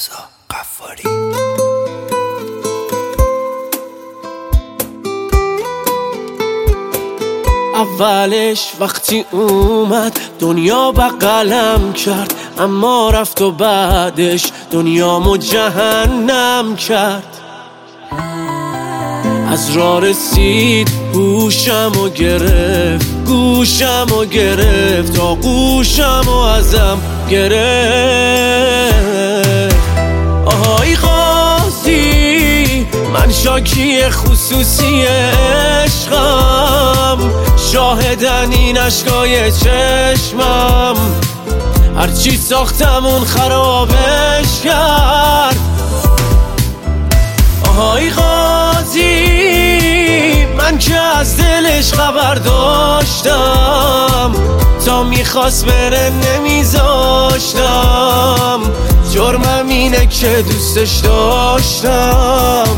رضا غفاری. اولش وقتی اومد دنیا بغلم کرد، اما رفت و بعدش دنیامو جهنم کرد. از راه رسید گوشمو گرفت، گوشمو گرفت، آغوشمو ازم گرفت. آهای قاضی من شاکی خصوصی عشقم، شاهدن این اشکای چشمم، هرچی ساختم اون خرابش کرد. آهای قاضی من که از دلش خبر داشتم، تا میخواست بره نمیذاشتم، جرمم اینه که دوستش داشتم.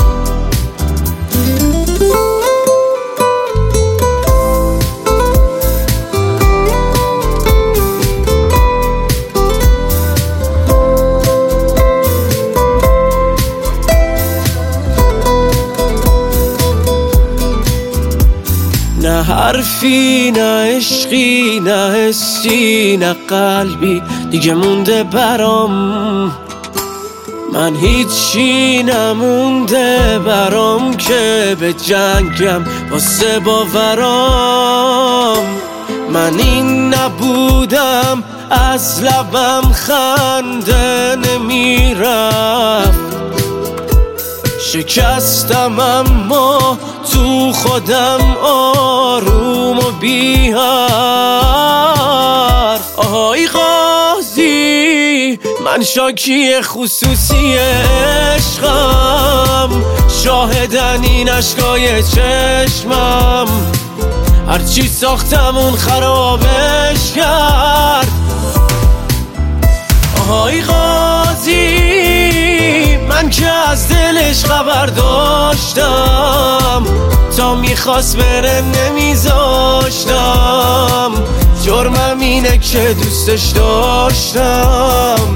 نه حرفی نه عشقی نه حسی نه قلبی دیگه مونده برام، من هیچی نمونده برام که به جنگم واسه باورام. من این نبودم از لبم خنده نمیرفت، شکستم اما تو خودم آروم و بی حرف. آهای قاضی من شاکی خصوصی عشقم، شاهدن این اشکای چشمم، هرچی ساختم اون خرابش کرد. آهای قاضی من که از دلش خبر داشتم، تا میخواست بره نمیذاشتم، جرمم اینه که دوستش داشتم.